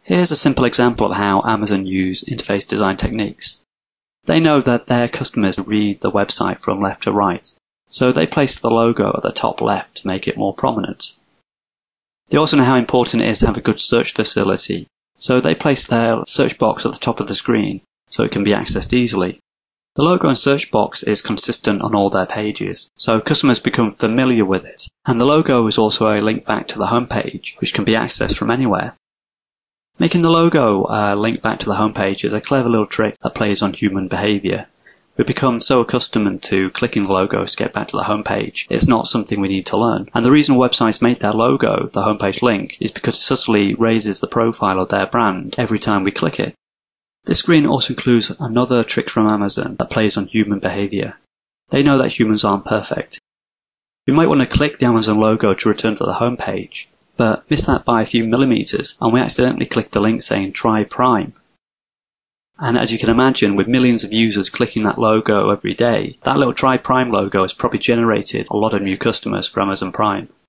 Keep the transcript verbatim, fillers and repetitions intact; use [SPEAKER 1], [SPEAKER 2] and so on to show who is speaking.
[SPEAKER 1] Here's a simple example of how Amazon use interface design techniques. They know that their customers read the website from left to right, so they place the logo at the top left to make it more prominent. They also know how important it is to have a good search facility, so they place their search box at the top of the screen so it can be accessed easily. The logo and search box is consistent on all their pages, so customers become familiar with it, and the logo is also a link back to the homepage, which can be accessed from anywhere. Making the logo uh, link back to the homepage is a clever little trick that plays on human behaviour. We become so accustomed to clicking the logos to get back to the homepage, it's not something we need to learn. And the reason websites make their logo the homepage link is because it subtly raises the profile of their brand every time we click it. This screen also includes another trick from Amazon that plays on human behaviour. They know that humans aren't perfect. We might want to click the Amazon logo to return to the homepage, but miss that by a few millimeters and we accidentally click the link saying try Prime. And as you can imagine, with millions of users clicking that logo every day, that little try Prime logo has probably generated a lot of new customers for Amazon Prime.